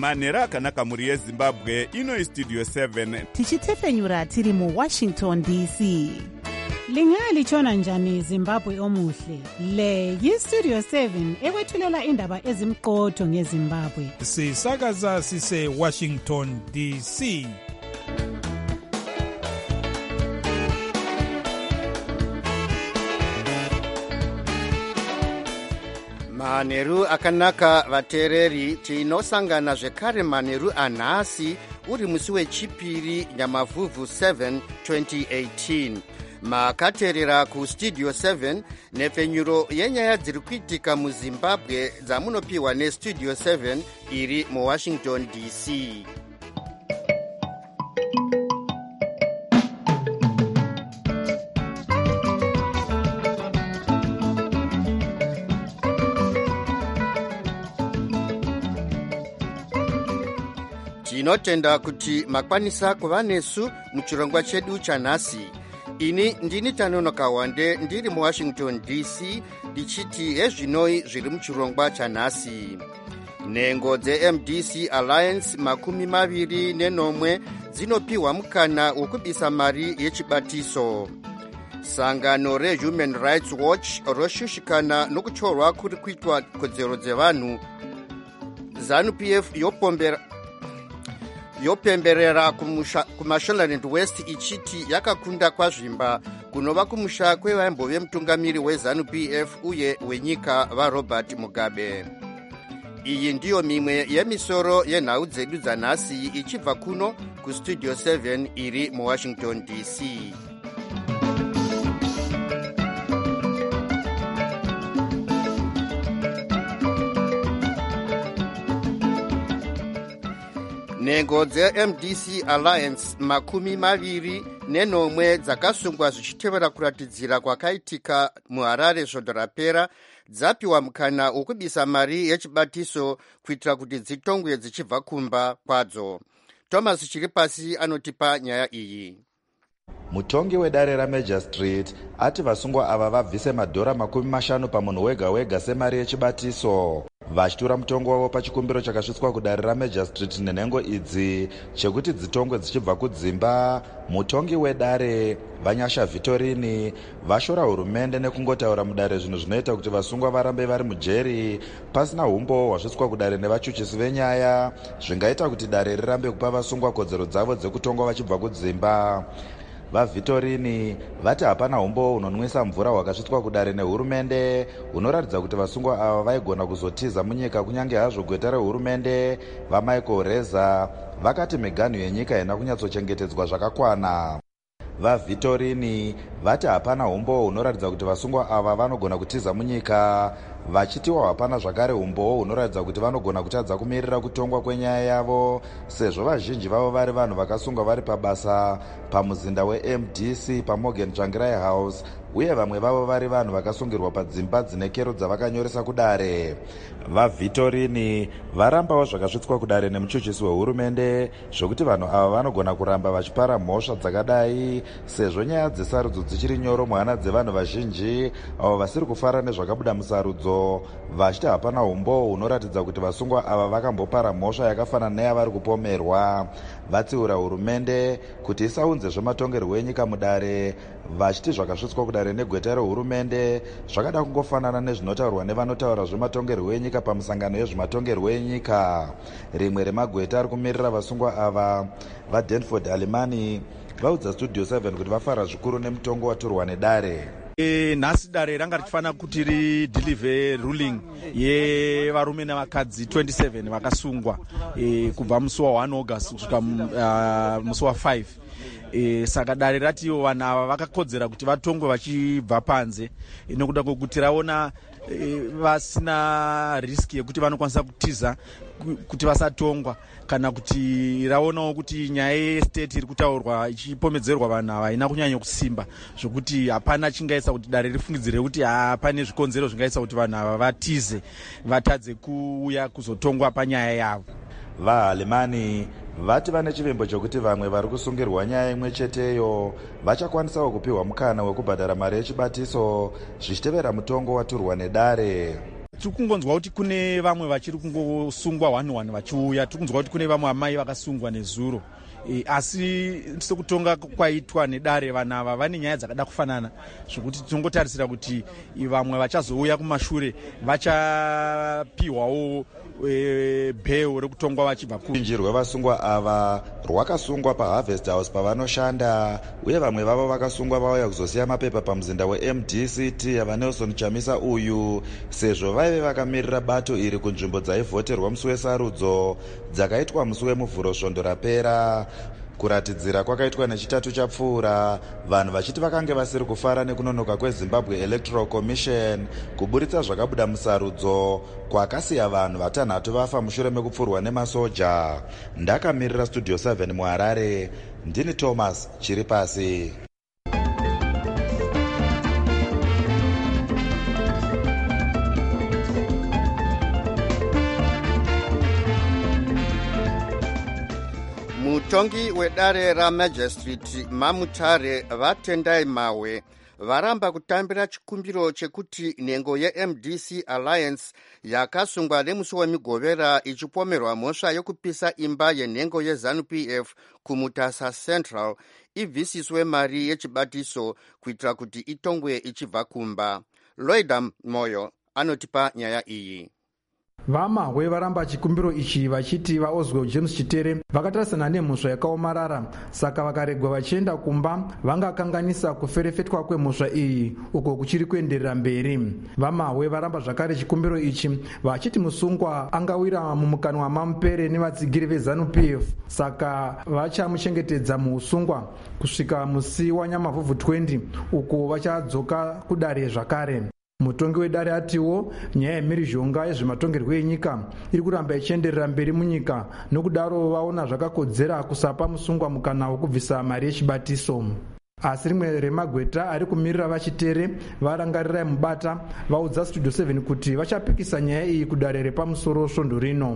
manheru akanaka mhuri yezimbabwe. Ino Studio 7 tichitefenyura tiri muWashington DC. Lingalitshona njani Zimbabwe omuhle? Le yiStudio 7 ekwethulela indaba ezimqotho ngeZimbabwe. Sisakaza sise Washington DC. Manheru akanaka vateereri, tinosangana zvekare manheru anhasi uri musi wechipiri Nyamavhuvhu 7 2018. Makateerera kuStudio 7 nepfenyuro yenyaya dziri kuitika muZimbabwe dzamunopiwa neStudio 7 iri muWashington DC. Tinotenda kuti makwanisa kuva nesu muchirongwa chedu chanhasi. Ini ndini Tanonoka Wande ndiri muWashington DC ndichiti hezvinoi zviri muchirongwa chanhasi. Nhengo dzeMDC Alliance 24 dzinopiwa mukana wokubisa mari yechibatiso. Sangano reHuman Rights Watch roshushikana nokutorwa kuri kuitwa kodzero dzevanhu. ZANU-PF yopemberera kuMashonaland West ichiti yakakunda kwazvimba kunova kumusha kwevaimbo vemutungamiri weZANU-PF uye wenyika vaRobert Mugabe. Iyi ndiyo mimwe yemisoro yenhau dzedu dzanhasi ichibva kuno kuStudio 7 iri muWashington DC. Nhengo dzeMDC Alliance 24 dzakasungwa zvichitevera kuratidzira kwakaitika muHarare svondo rapera dzapiwa mukana wokubisa mari yechibatiso kuitira kuti dzitongwe dzichibva kumba kwadzo. Thomas Chiripasi anotipa nyaya iyi. Mutongi wedare raMajor Street ati vasungwa ava vabvise madhora 50 pamunhu wega wega semari yechibatiso. Vachitora mutongo wavo pachikumbiro chakasvitswa kudare raMajor Street nenhengo idzi chekuti dzitongwe dzichibva kudzimba. Mutongi wedare Vanyasha Vitorini vashora hurumende nekungotaura mudare zvinhu zvinoita kuti vasungwa varambe vari mujeri pasina umbo hwasvitswa kudare nevachuchisi venyaya zvingaita kuti dare rirambe kupa vasungwa kodzero dzavo dzekutongwa vachibva kudzimba. VaVitorini vati hapana umbo unonwisa mvura hwakasvitswa kudare nehurumende hunoratidza kuti vasungwa ava vaigona kuzotiza munyika kunyange hazvo gweta rehurumende vaMichael Reza vakati miganhu yenyika haina kunyatsochengetedzwa zvakakwana. VaVitorini vati hapana umbo hunoratidza kuti vasungwa ava vanogona kutiza munyika, vachitiwa hapana zvakare umbo hunoratidza kuti vanogona kutadza kumirira kutongwa kwenyaya yavo sezvo vazhinji vavo vari vanhu vakasungwa vari pabasa pamuzinda weMDC paMorgan Tsvangirai House uye vamwe vavo vari vanhu vakasungirwa padzimba dzine kero dzavakanyoresa kudare. VaVitorini varambawo zvakasvitswa kudare nemuchuchisi wehurumende zvokuti vanhu ava vanogona kuramba vachipara mhosva dzakadai sezvo nyaya dzesarudzo dzichiri nyoro muhana dzevanhu vazhinji avo vasiri kufara nezvakabuda musarudzo, vachiti hapana umbo hunoratidza kuti vasungwa ava vakambopara mhosva yakafanana neyavari kupomerwa. Vatsiura hurumende kuti isaunze zvematongerwo enyika mudare, vachiti zvakasvitswa kudare negweta rehurumende zvakada kungofanana nezvinotaurwa nevanotaura zvematongerwo enyika pamusangano yezvematongerwo enyika. Rimwe remagweta ari kumirira vasungwa ava vaDenford Alimani vaudza Studio 7 kuti vafara zvikuru nemutongo watorwa nedare. Nhasi dare ranga richifanira kuti ridhilivhe ruling yevarume nevakadzi 27 vakasungwa kubva musi wa1 August kusvika musi wa5. Saka dare ratiwo vanhu ava vakakodzera kuti vatongwe vachibva panze nokuda kwokuti raona vasina riski yekuti vanokwanisa kutiza kuti vasatongwa kana kuti raonawo kuti nyaya yestate iri kutaurwa ichipomedzerwa vanhu ava haina kunyanya kusimba zvokuti hapana chingaisa kuti dare rifungidzire kuti hapane zvikonzero zvingaisa kuti vanhu ava vatize vatadze kuuya kuzotongwa panyaya yavo. VaAlemani vati vane chivimbo chokuti vamwe vari kusungirwa nyaya imwe cheteyo vachakwanisawo kupiwa mukana wekubhadhara mari yechibatiso zvichitevera mutongo waturwa nedare. tikungonzwa kuti kune vamwe vachiri kungosungwa 1-1 vachiuya. Tikunzwa kuti kune vamwe amai vakasungwa nezuro. Asi sekutonga kwaitwa nedare vanhu ava vane nyaya dzakada kufanana zvokuti tinongotarisira kuti vamwe vachazouya kumashure vachapiwawo bheo rekutongwa vachibva ruzhinji rwevasungwa ava rwakasungwa paharvest house pavanoshanda, uye vamwe vavo vakasungwa vauya kuzosiya mapepa pamuzinda weMDCT yavanelson chamisa uyu, sezvo vaive vakamirira bato iri kunzvimbo dzaivhoterwa musi wesarudzo dzakaitwa musi wemuvhuro svondo rapera. Kuratidzira kwakaitwa nechitatu chapfuura, vanhu vachiti vakange vasiri kufara nekunonoka kweZimbabwe Electoral Commission kuburitsa zvakabuda musarudzo kwakasiya vanhu vatanhatu vafa mushure mekupfurwa nemasoja. Ndakamirira Studio 7 muHarare, ndini Thomas Chiripasi. mutongi wedare ramajistrate Mamutare Vatendai Mawe varamba kutambira chikumbiro chekuti nhengo yeMDC Alliance yakasungwa nemusi wemigovera ichipomerwa mhosva yokupisa imba yenhengo yeZANU-PF kuMutasa Central ibvisiswe mari yechibatiso kuitira kuti itongwe ichibva kumba. Loida Moyo anotipa nyaya iyi. Vamahwe varamba chikumbiro ichi vachiti vaOswell James Chitere vakatarisana nemhosva yakaomarara, saka vakaregwa vachienda kumba vangakanganisa kuferefetwa kwemhosva iyi uko kuchiri kuenderera mberi. Vamahwe varamba zvakare chikumbiro ichi vachiti musungwa angawira mumukanwa mamupere nevatsigiri veZANU-PF, saka vachamuchengetedza muusungwa kusvika musi wanyamavhuvhu 20 uko vachadzoka kudare zvakare. Mutongi wedare atiwo nyaya yemhirizhonga yezvematongerwo enyika iri kuramba ichienderera mberi munyika, nokudaro vaona zvakakodzera kusapa musungwa mukana wokubvisa mari yechibatiso. Asi rimwe remagweta ari kumirira vachitere varangarirai mubata vaudza Studio 7 kuti vachapikisa nyaya iyi kudare repamusoro svondo rino.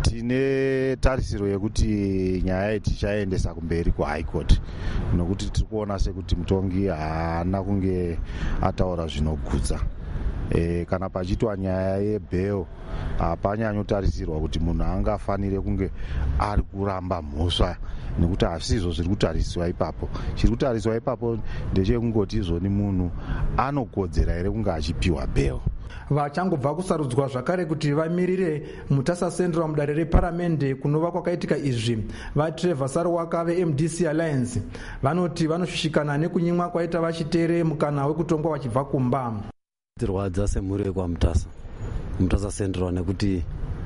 Tine tarisiro yekuti nyaya iyi tichaendesa kumberi kuHigh Court, nokuti tiri kuona sekuti mutongi haana kunge ataura zvinogutsa. Kana pachiitwa nyaya yebheo hapanyanyotarisirwa kuti munhu angafanire kunge ari kuramba mhosva, nekuti hazvisizvo zviri kutariswa ipapo. Chiri kutariswa ipapo ndechekungoti izvoni munhu anokodzera here kunge achipiwa bheo. Vachangobva kusarudzwa zvakare kuti vamirire Mutasa Central mudare reparamende kunova kwakaitika izvi, vaTrevor Sarwaka veMDC Alliance vanoti vanoshushikana nekunyimwa kwaita vachitere mukana wekutongwa vachibva kumba. Tirwadza semhuri yekwaMutasa Central nekuti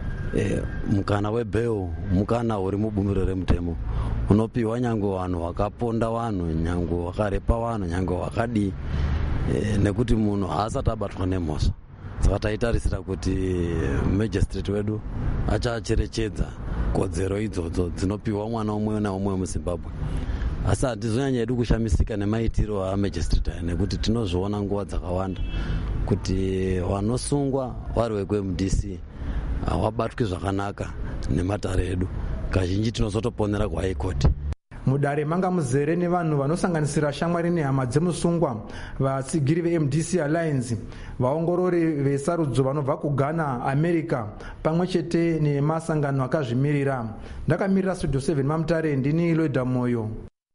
mukana webheo mukana uri mubumbiro remutemo unopiwa nyange vanhu vakaponda vanhu, nyange vakarepa vanhu, nyange vakadii, nekuti munhu haasati abatwa nemhosva. Saka taitarisira kuti magistrate wedu achacherechedza kodzero idzodzo dzinopiwa mwana umwe naumwe muZimbabwe. Asi hatizonyanya hedu kushamisika nemaitiro amagistrate aya, nekuti tinozviona nguva dzakawanda kuti vanosungwa vari vekuMDC havabatwi zvakanaka nematare edu. Kazhinji tinozotoponera kuHigh Court. Mudare manga muzere nevanhu vanosanganisira shamwari nehama dzemusungwa, vatsigiri veMDC Alliance, vaongorori vesarudzo vanobva kuGhana, America pamwe chete nemasangano akazvimirira. Ndakamirira Studio 7 Mamutare, ndini Loida Moyo.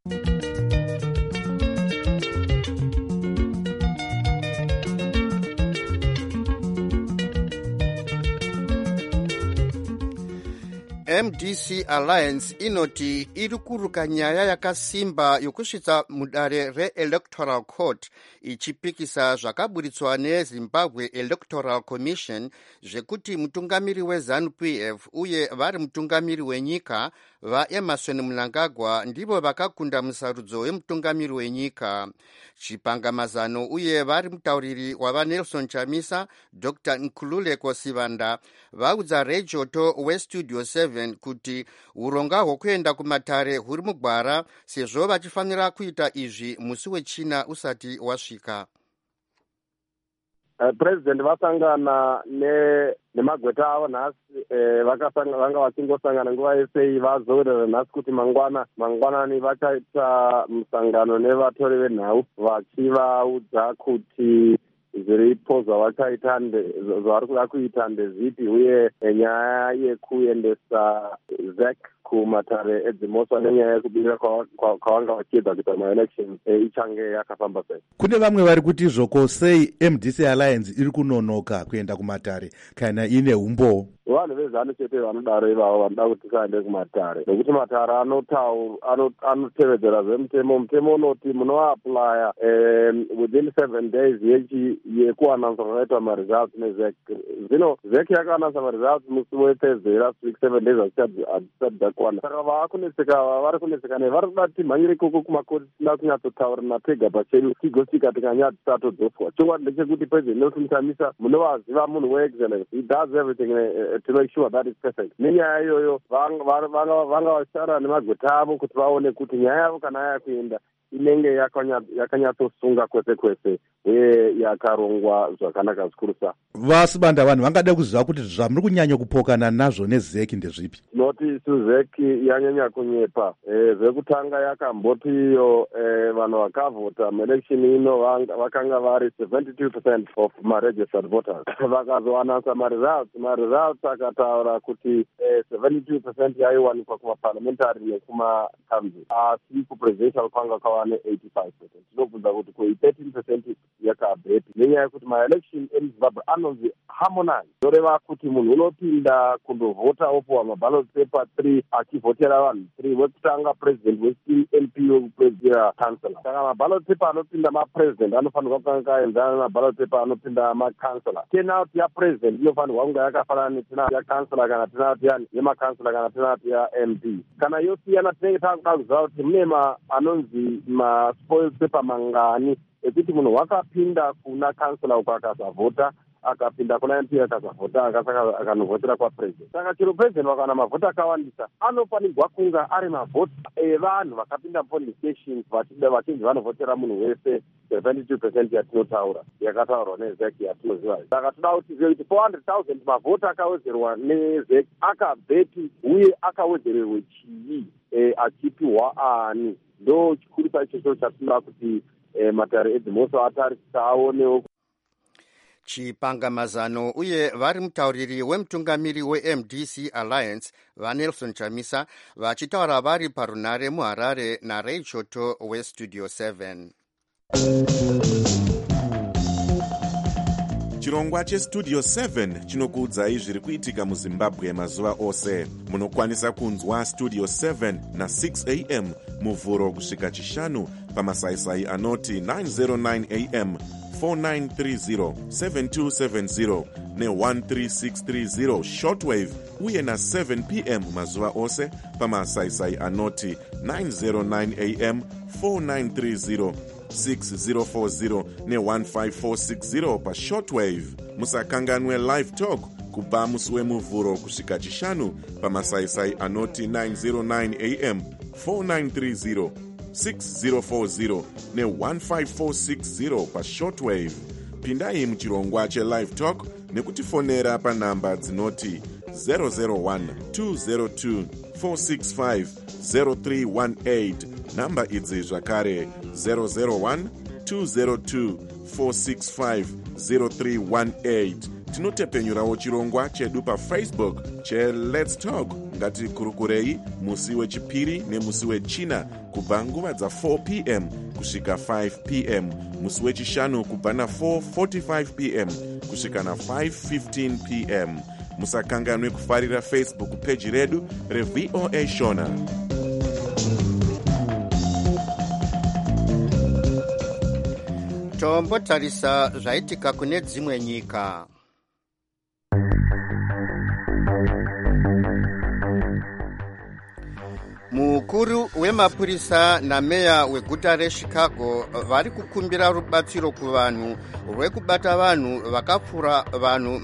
MDC Alliance inoti iri kuruka nyaya yakasimba yokusvitsa mudare reElectoral Court ichipikisa zvakaburitswa neZimbabwe Electoral Commission zvekuti mutungamiri weZANU-PF uye vari mutungamiri wenyika vaEmerson Mnangagwa ndivo vakakunda musarudzo wemutungamiri wenyika. Chipangamazano uye vari mutauriri wavaNelson Chamisa Dr. Nkululeko Sivanda vaudza rejoto weStudio 7 kuti uronga hwokuenda kumatare huri mugwara sezvo vachifanira kuita izvi musi wechina usati wasvika. President vasangana nemagweta avo nhasi, vanga vachingosangana nguva yese vazoorera nhasi kuti mangwanani vachaita musangano nevatori venhau vachivaudza kuti zviripo zvavari kuda kuita ndezipi, uye nyaya yekuendesa ZEC kumatare edzimosva nenyaya yekubirira kwavanga vachiedza kuita maelection ichange yakafamba sei. Kune vamwe vari kuti izvoko sei MDC Alliance iri kunonoka kuenda kumatare kana ine umbo? Vanhu vezanu chete vanodaro ivavo vanoda kuti tisaende kumatare, nekuti matare anotevedzera zvemutemo. Mutemo unoti munoaplya within 7 days yekuanansa kwakaitwa maresults neZEC. Zvino ZEC yakaanansa maresults musi weThursday last week, 7 days hazvisati dzakwana. Saka vari kuneseka vari kuda timhanyire ikoko kumakoti tisina kunyatsotaurirana tega pachedu tigosvika tikanyati tatodzoswa. Chokwadi ndechekuti President Nelson Chamisa munovaziva munhu weexcellence, he does everything to make sure that is perfect. Nenyaya iyoyo vanga vashara nemagweta avo kuti vaone kuti nyaya yavo kana yakuenda inenge yakanyatsosunga kwese uye yakarongwa zvakanaka zvikurusa. Vasibanda, vanhu vangada kuziva kuti zvamuri kunyanya kupokana nazvo neZEC ndezvipi? Tinoti ZEC yanyanya kunyepa. Zvekutanga yakamboti iyo vanhu vakavhota maelection ino vakanga vari 72% of maregistered voters. Vakazoanansa maresults akataura kuti 72% yaiwanikwa kumaparliamentary nekumakanzil, asi kupresidential kwanga kwava ne85%. Tinobvunza kuti kui13% yakabhepi nenyaya yekuti maelection emuZimbabwe anonzi harmonize, zoreva kuti munhu unopinda kundovhota opuwa maballot paper 3 achivhotera vanhu 3, wekutanga president, weCNP, wekupedzisira councillor. Saka maballot paper anopinda mapresident anofanirwa kunge akaenzana namaballot paper anopinda macouncillor. Turnout yapresident inofanirwa kunge yakafanana neturnout yaCouncillor kana turnout yemaCouncillor kana turnout yaMP. Kana yosiyana tinenge takuda kuziva kuti mune anonzi maspoil paper mangani ekuti munhu wakapinda kuna councillor uko akasavhota, akapinda kuna MP akasavhota, akanovhotera kwapresident. Saka chero president vakawana mavhota akawandisa anofanirwa kunge ari mavhota evanhu vakapinda polling stations vachinzi vanovhotera munhu wese 72% yatinotaura, yakataurwa neZEC yatinoziva. Saka toda kutiziva kuti 400,000 mavhota akawedzerwa neZEC akabhepi uye akawedzererwe chii, achipiwa ani. Ndo chikuru ichocho chatinoda kuti matare edzimosva atarisisa aonewo. Chipangamazano uye vari mutauriri wemutungamiri weMDC Alliance vaNelson Chamisa vachitaura vari parunare muHarare naRay Choto weStudio 7. Chirongwa cheStudio 7 chinokuudzai zviri kuitika muZimbabwe mazuva ose. Munokwanisa kunzwa Studio 7 na6 am muvhuro kusvika chishanu pamasaisai anoti 909 am 4930 7270 ne13630 shortwave uye na7 pm mazuva ose pamasaisai anoti 909 am 4930 6040 ne15460 pashortwave. Musakanganwe live talk kubva musi wemuvhuro kusvika chishanu pamasaisai anoti 909 am 4930 6040 ne15460 pashortwave. Pindai muchirongwa chelive talk nekutifonera panhamba dzinoti 001 202 465 0318. Namba idzi zvakare 001 202 465 0318. Tinotepenyurawo chirongwa chedu paFacebook cheLet's Talk. Ngatikurukurei musi wechipiri nemusi wechina kubva nguva dza4 pm kusvika 5 pm, musi wechishanu kubva na4:45 pm kusvika na5:15 pm. Musakanganwe kufarira Facebook page redu reVOA Shona. Tombotarisa zvaitika kune dzimwe nyika. Mukuru wemapurisa nameya weguta reChicago vari kukumbira rubatsiro kuvanhu rwekubata vanhu vakapfura vanhu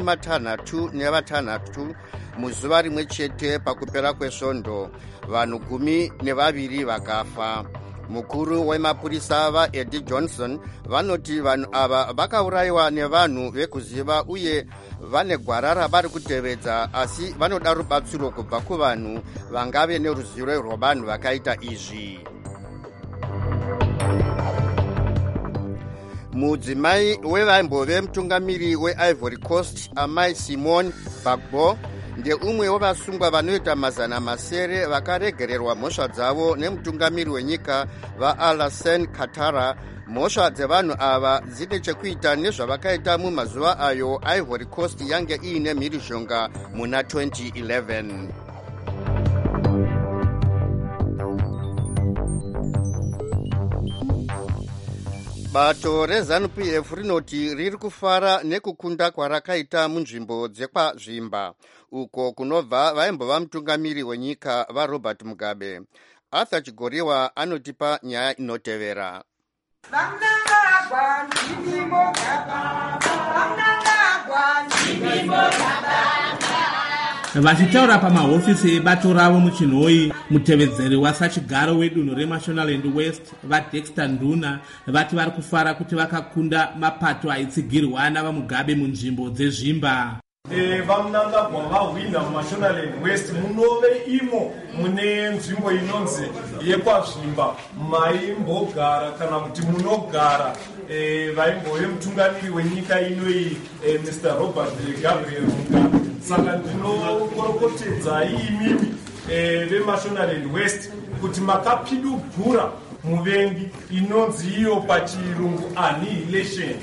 56 muzuva rimwe chete pakupera kwesvondo. Vanhu 12 vakafa. Mukuru wemapurisa vaEddie Johnson vanoti vanhu ava vakaurayiwa nevanhu vekuziva uye vane gwarara vari kutevedza, asi vanoda rubatsiro kubva kuvanhu vangave neruzivo rwavanhu vakaita izvi. mudzimai wevaimbove mutungamiri weIvory Coast amai Simone Bagbo ndeumwe wevasungwa vanoita mazana masere vakaregererwa mhosva dzavo nemutungamiri wenyika vaAlassane Ouattara. Mhosva dzevanhu ava dzine chekuita nezvavakaita mumazuva ayo Ivory Coast yange iine mhirizhonga muna 2011. Bato reZANU-PF rinoti riri kufara nekukunda kwarakaita munzvimbo dzekwazvimba uko kunobva vaimbova mutungamiri wenyika vaRobert Mugabe. Arthur Chigoriwa anotipa nyaya inotevera. Vachitaura pamahofisi ebato ravo muchinhoi, mutevedzeri wasachigaro wedunhu reMashonaland West vaDexter Nduna vati vari kufara kuti vakakunda mapato aitsigirwa navaMugabe munzvimbo dzezvimba. Vamunangagwa vahwina muMashonaland West munove imo mune nzvimbo inonzi yekwazvimba maimbogara kana kuti munogara vaimbove mutungamiri wenyika inoi Mr. Robert Gabriel Mugabe. Saka ndinokorokotedza imimi veMashonaland West kuti makapidugura muvengi inonzi iyo pachirungu annihilation.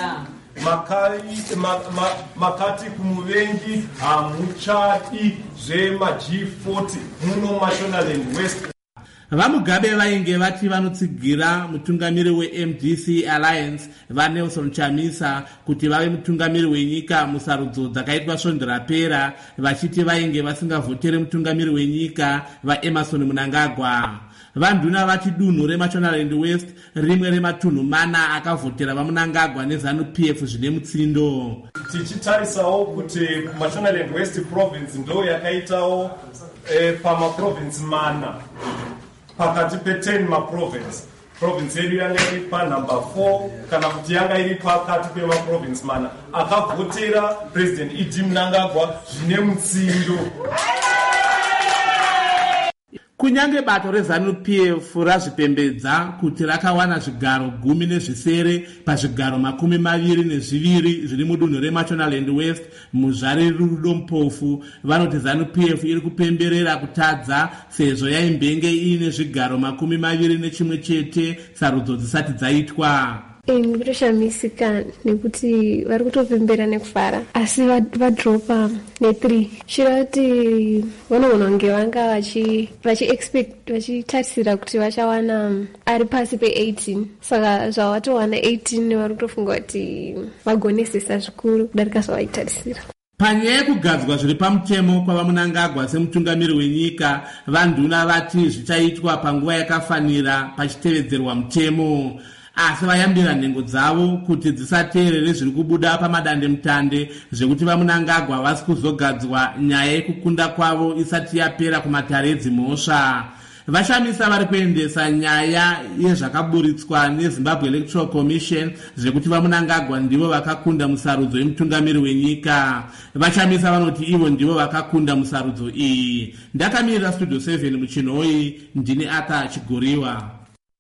Makati kumuvengi hamuchadi zvemaG40 muno Mashonaland West. VaMugabe vainge vati vanotsigira mutungamiri weMDC Alliance vaNelson Chamisa kuti vave mutungamiri wenyika musarudzo dzakaitwa svonde rapera, vachiti vainge vasingavhotere mutungamiri wenyika vaEmerson Mnangagwa. Vanduna vati dunhu reMashonaland West rimwe rematunhu mana akavhotera vaMnangagwa neZANU-PF zvine mutsindo. Tichitarisawo kuti Mashonaland West province ndo yakaitawo pamaprovince mana pakati pe10 maprovince. Province yedu yanga iri panumber 4 kana kuti yanga iri pakati pemaprovince mana akavhotera President Idi Mnangagwa zvine mutsindo. Kunyange bato reZANU-PF razvipembedza kuti rakawana zvigaro 17 pazvigaro 22 zviri mudunhu reMashonaland West muzvari rudo mupofu, vanoti ZANU-PF iri kupemberera kutadza sezvo yaimbenge iine zvigaro 21 chete sarudzo dzisati dzaitwa. Ndikutoshamisika nekuti vari kutopembera nekufara asi vadropa ne3 shira kuti vanogona kunge vanga vachitarisira kuti vachawana ari pasi pe18, saka zvavatowana 18 vari kutofunga kuti vagonesesa zvikuru kudarika zvavaitarisira. Panyaya yekugadzwa zviri pamutemo kwavaMnangagwa semutungamiri wenyika, vanduna vati zvichaitwa panguva yakafanira pachitevedzerwa mutemo, asi vayambira nhengo dzavo kuti dzisateerere zviri kubuda pamadandemutande zvekuti vaMnangagwa vasi kuzogadzwa nyaya yekukunda kwavo isati yapera kumatare edzimhosva. Vashamisa vari kuendesa nyaya yezvakaburitswa neZimbabwe Electoral Commission zvekuti vaMnangagwa ndivo vakakunda musarudzo yemutungamiri wenyika. Vashamisa vanoti ivo ndivo vakakunda musarudzo iyi. Ndakamirira Studio 7 muchinhoi, ndini Arthur Chigoriwa.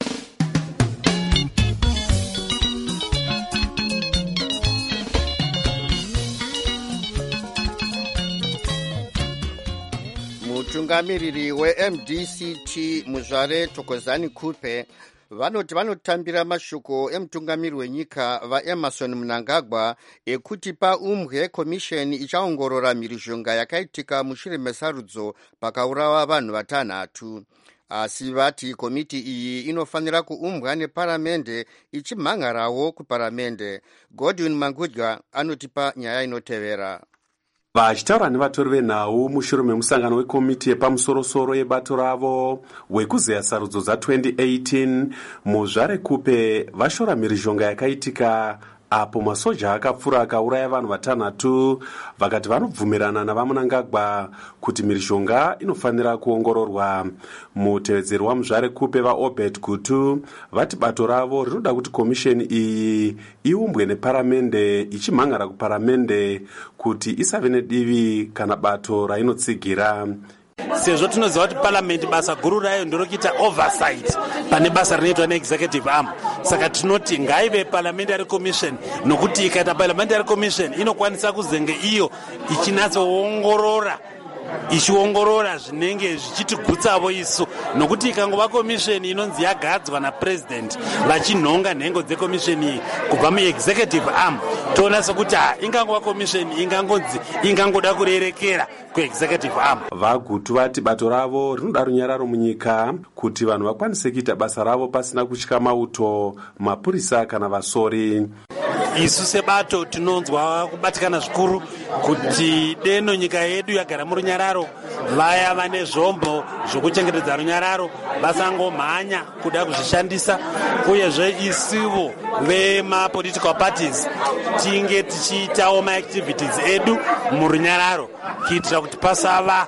Mutungamiriri weMDCT muzvare Thokozani Kupe vanoti vanotambira mashoko emutungamiri wenyika vaEmerson Mnangagwa ekuti paumbwe komisheni ichaongorora mhirizhonga yakaitika mushure mesarudzo pakaurawa vanhu 5. Asi vati komiti iyi inofanira kuumbwa neparamende ichimhangarawo kuparamende. Godwin Mangudya anotipa nyaya inotevera. Vachitaura nevatori venhau mushure memusangano wekomiti yepamusorosoro yebato ravo wekuzeya sarudzo dza2018 muzvare Kupe vashora mhirizhonga yakaitika apo masoja akapfura akauraya vanhu 5 vakati vanobvumirana navaMnangagwa kuti mhirizhonga inofanira kuongororwa. Mutevedzeri wamuzvare Kupe vaObert Gutu vati bato ravo rinoda kuti komisheni iyi iumbwe neparamende ichimhangara kuparamende kuti isave nedivi kana bato rainotsigira. sezvo tinoziva kuti parliament basa guru rayo ndorokuita oversight pane basa rinoitwa neexecutive arm. Saka tinoti ngaive parliamentary commission, nokuti ikaita parliamentary commission inokwanisa kuzenge iyo ichiongorora zvinenge zvichitigutsawo isu, nokuti ikangova komisheni inonzi yagadzwa napresident vachinhonga nhengo dzekomisheni iyi kubva muexecutive arm, toona sekuti ingangova komisheni ingangoda kurerekera kuexecutive arm. Vagutu vati bato ravo rinoda runyararo munyika kuti vanhu vakwanise kuita basa ravo pasina kutya mauto, mapurisa kana vasori. Isu sebato tinonzwa kubatikana zvikuru kuti deno nyika yedu yagara murunyararo, vaya vane zvombo zvokuchengetedza runyararo vasangomhanya kuda kuzvishandisa, uyezve isivo vemapolitical parties tinge tichiitawo maactivities edu murunyararo kuitira kuti pasava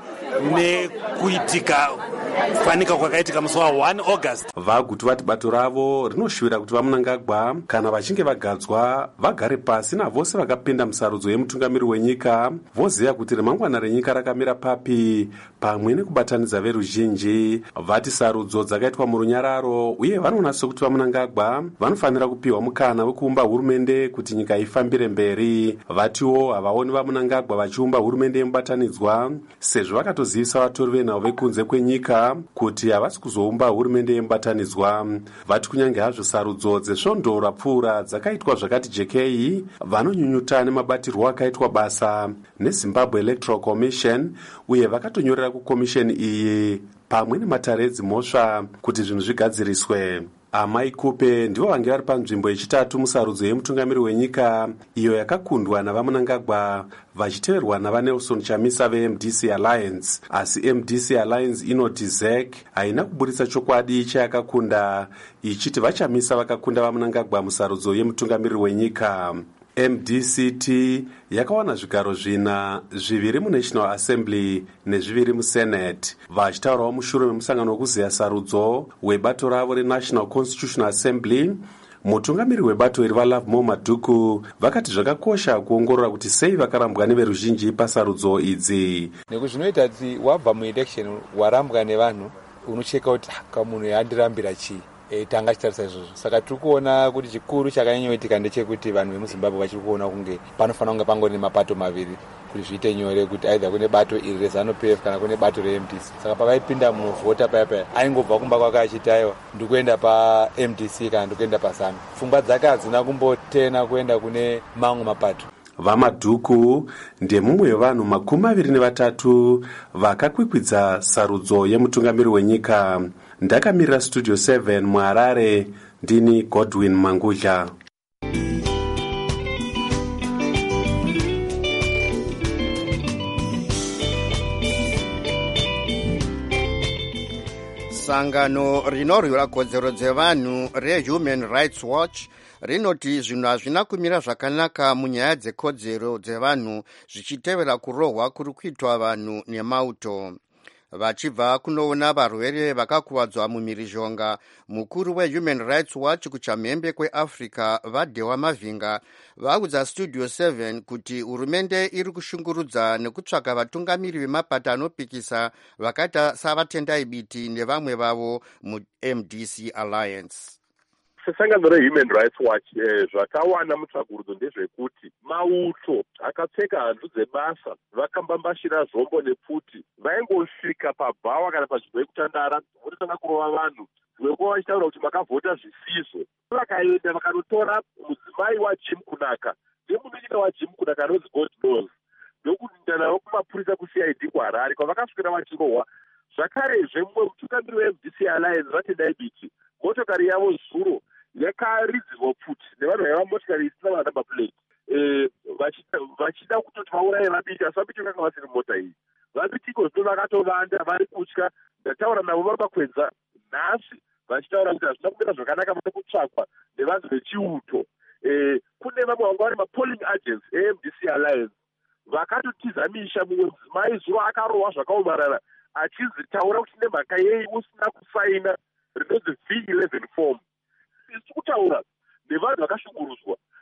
nekuitika kufanika kwakaitika musi wa1 August. Vagutu vati bato ravo rinoshuvira kuti vamunangagwa kana vachinge vagadzwa vagare pasi navose vakapinda musarudzo yemutungamiri wenyika, voziva kuti remangwana renyika rakamira papi, pamwe nekubatanidza veruzhinji. Vati sarudzo dzakaitwa murunyararo uye vanoona sokuti vamunangagwa vanofanira kupiwa mukana wekuumba hurumende kuti nyika ifambire mberi. Vatiwo havaoni vamunangagwa vachiumba hurumende yemubatanidzwa, sezvo vakatozivisa vatori venhau vekunze kwenyika kuti havasi kuzoumba hurumende yemubatanidzwa. Vati kunyange hazvo sarudzo dzesvondo rapfuura dzakaitwa zvakati jekei, vanonyunyuta nemabatirwo akaitwa basa neZimbabwe Electoral Commission, uye vakatonyorera kukomisheni iyi pamwe nemataredzi mhosva kuti zvinhu zvigadziriswe. Amai Kupe ndivo vange vari panzvimbo yechitatu musarudzo yemutungamiri wenyika iyo yakakundwa navamunangagwa vachiteverwa navaNelson Chamisa veMDC Alliance. Asi MDC Alliance inoti ZEC haina kuburitsa chokwadi chayakakunda, ichiti vaChamisa vakakunda vamunangagwa musarudzo yemutungamiri wenyika. MDCT yakawana zvigaro 4, 2 muNational Assembly ne2 muSenate. Vachitaurawo mushure memusangano wekuzeya sarudzo webato ravo reNational Constitutional Assembly, mutungamiri webato iri vaLovemore Madhuku vakati zvakakosha kuongorora kuti sei vakarambwa neveruzhinji pasarudzo idzi. Nekuzvinoita kuti wabva muelection warambwa nevanhu unocheka kuti kamunhu yandirambira chii. Tanga chitarisa izvozvo. Saka tiri kuona kuti chikuru chakanyanyoitika ndechekuti vanhu vemuZimbabwe vachiri kuona kunge panofanira kunge pangori nemapato maviri kuti zviite nyore kuti aidha kune bato iri reZANU-PF kana kune bato reMDC. Saka pavaipinda munovhota paya aingobva kumba kwake achiti aiwa ndikuenda paMDC kana ndikuenda paZANU. Pfungwa dzake hadzina kumbotena kuenda kune mamwe mapato. VaMadhuku ndemumwe wevanhu 23 vakakwikwidza sarudzo yemutungamiri wenyika. Ndakamirira Studio 7 muHarare, ndini Godwin Mangudla. Sangano rinorwira kodzero dzevanhu reHuman Rights Watch rinoti zvinhu hazvina kumira zvakanaka munyaya dzekodzero dzevanhu zvichitevera kurohwa kuri kuitwa vanhu nemauto. Vachibva kunoona varwere vakakuvadzwa mumhirizhonga, mukuru weHuman Rights Watch kuchamhembe kweAfrica vaDewa Mavhinga vaudza Studio 7 kuti hurumende iri kushungurudza nekutsvaga vatungamiri vemapato anopikisa vakaita savatendai biti nevamwe vavo muMDC Alliance. Sesangano reHuman Rights Watch zvakawana mutsvagurudzo ndezvekuti mauto akapfeka hanzu dzebasa vakambambashira zvombo nepfuti vaingosvika pabhawa kana panzvimbo yekutandara vototanga kurova vanhu, zvimwe vachitaura kuti makavhota zvisizvo. Vakaenda vakanotora mudzimai waJim Kunaka nemunin'ina waJim Kunaka anonzi God Knows ndokuenda navo kumapurisa kuCID kuHarare kwavakasvikira vachirohwa. Zvakarezve mumwe mutungamiri weMDC Alliance vatendai biti motokari yavo zuro yakaridzirwa pfuti nevanhu vaiva motikari isina manamba plate vachida kutoti vauraye vabiti, asi vabiti vakanga vasiri mota iyi. Vabitiko zvino vakatovanda vari kutya. Ndataura navo vari makwenza nhasi vachitaura kuti hazvina kumira zvakanaka pane kutsvakwa nevanhu vechiuto. Kune vamwe vanga vari mapolling agents eMDC Alliance vakatotiza misha. Mumwe mudzimai zuro akarohwa zvakaomarara achinzi taura kuti nemhaka yei usina kusaina rinonzi V11 form. Isi kutaura nevanhu vakashungurudzwa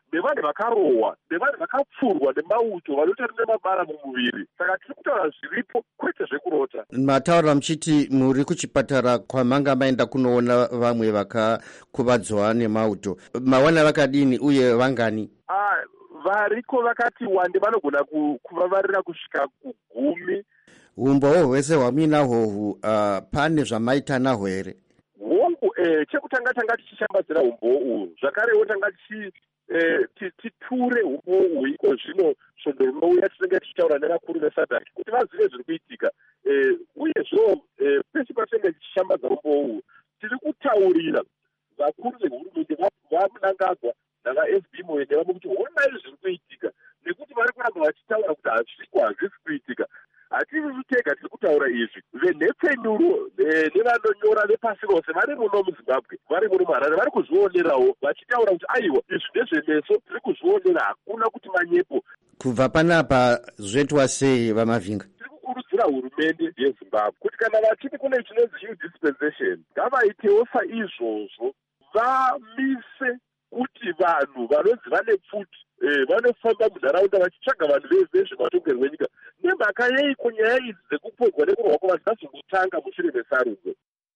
nevanhu vakarohwa nevanhu vakapfurwa nemauto vanoti rine mabara mumuviri. Saka tiri kutaura zviripo kwete zvekurota. Mataura muchiti muri kuchipatara kwamanga maenda kunoona vamwe vakakuvadzwa nemauto. Mawana vakadini uye vangani? Variko vakati wande vanogona kuvavarira kusvika ku10. Umbowo hwese hwamuinahwo pane zvamaita nahwo here? Hongu chekutanga tanga tichishambadzira umbowo uhwu, zvakarewo tanga titure umbowo uhwu iko zvino svondo rinouya tinenge tichitaura nevakuru vesadhak kuti vazive zviri kuitika. Uyezvo pese patinenge tichishambadza umbowo uhwu tiri kutaurira vakuru vehurumende vaMnangagwa navaSB Moyo kuti honai zviri kuitika, nekuti vari kuramba vachitaura kuti hazvisi kuitika. Hatisi tega tiri kutaura izvi, venhepfenyuro nevanonyora vepasi rose vari muno muZimbabwe, vari muno muHarare, vari kuzvionerawo vachitaura kuti aiwa izvi ndezvemeso, tiri kuzvionera, hakuna kuti manyepo. Kubva panapa zvoitwa sei vaMavhinga? Tiri kukurudzira hurumende yeZimbabwe kuti kana vachiti kune chinonzi dispensation ngavaitewo saizvozvo, vamise kuti vanhu vanonzi vane pfuti vanofamba munharaunda vachitsvaga vanhu vezvematongerwo enyika. Nemhaka yeiko nyaya idzi dzekupogwa nekurwa kwavanhu dzazongotanga mushure mesarudzo?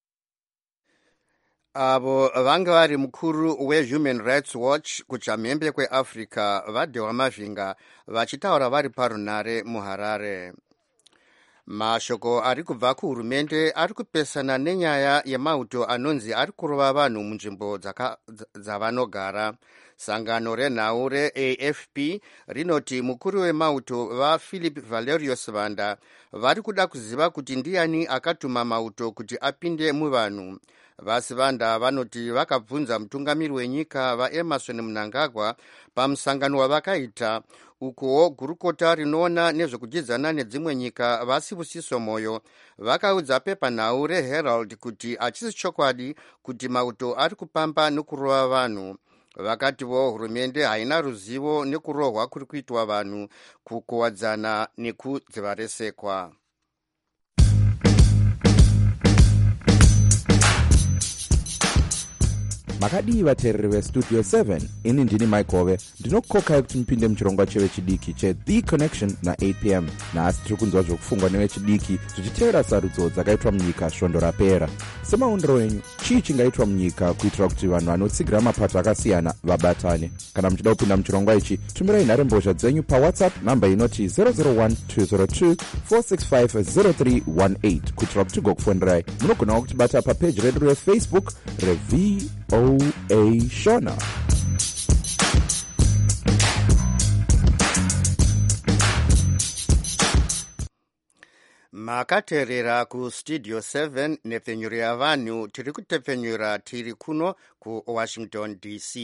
Avo vanga vari mukuru weHuman Rights Watch kuchamhembe kweAfrica vaDhewa Mavhinga vachitaura vari parunare muHarare. Mashoko ari kubva kuhurumende ari kupesana nenyaya yemauto anonzi ari kurova vanhu munzvimbo dzavanogara. Sangano renhau reAFP rinoti mukuru wemauto vaPhilip Valerius Vanda vari kuda kuziva kuti ndiani akatuma mauto kuti apinde muvanhu. Vasi Vanda vanoti vakabvunza mutungamiri wenyika vaEmerson Mnangagwa pamusangano wavakaita, ukuwo gurukota rinoona nezvekudyidzana nedzimwe nyika vaSibusiso Moyo vakaudza pepanhau reHerald kuti hachisi chokwadi kuti mauto ari kupamba nekurova vanhu. Vakatiwo hurumende haina ruzivo nekurohwa kuri kuitwa vanhu, kukuwadzana nekudzivaresekwa. Makadii vateereri vestudio 7, ini ndini Maikove, ndinokukokai kuti mupinde muchirongwa chevechidiki cheThe Connection na8 p.m. Nhasi tiri kunzwa zvokufungwa nevechidiki zvichitevera sarudzo dzakaitwa munyika svondo rapera. Semaundiro enyu, chii chingaitwa munyika kuitira kuti vanhu vanotsigira mapato akasiyana vabatane? Kana muchida kupinda muchirongwa ichi, tumirai nharembozha dzenyu pawhatsapp namba inoti 001-202-465-0318 kuitira kuti tigokufonderai. Munogonawo kutibata papeji redu reFacebook reVOA Shona. Makateerera kustudio 7 nepfenyuro yavanhu tiri kutepfenyura tiri kuno kuWashington DC.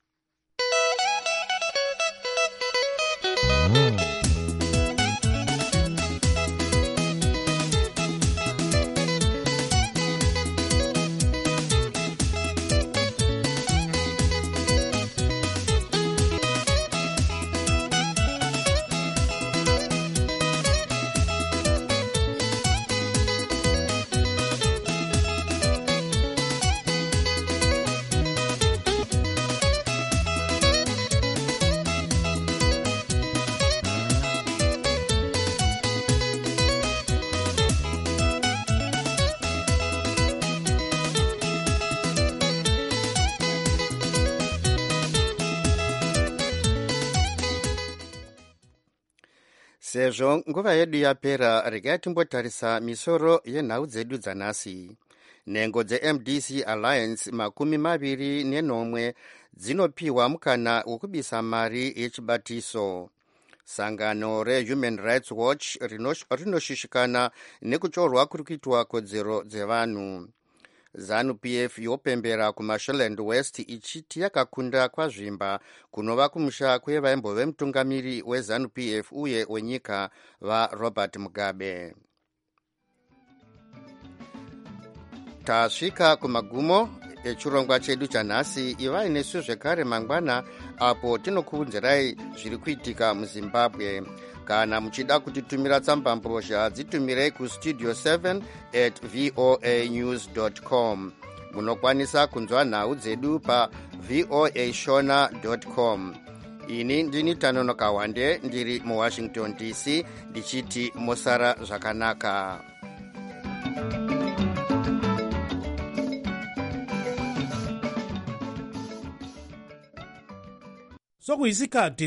Sezvo nguva yedu yapera, regai timbotarisa misoro yenhau dzedu dzanhasi. Nhengo dzeMDC Alliance 29 dzinopiwa mukana wokubisa mari yechibatiso. Sangano reHuman Rights Watch rinoshishikana nekutorwa kuri kuitwa kodzero dzevanhu. ZANU-PF yopembera kuMarshland West ichiti yakakunda kwazvimba kunova kumusha kwevaimbove mutungamiri weZANU-PF uye wenyika vaRobert Mugabe. Tasvika kumagumo echirongwa chedu chanhasi. Ivai nesu zvekare mangwana apo tinokuunzirai zviri kuitika muZimbabwe. Kana muchida kutitumira tsambambozha dzitumirei kustudio 7@voanews.com. Munokwanisa kunzwa nhau dzedu paVoashona.com. ini ndini Tanonoka Wande ndiri muWashington DC ndichiti mosara zvakanaka. sokuyisikhathi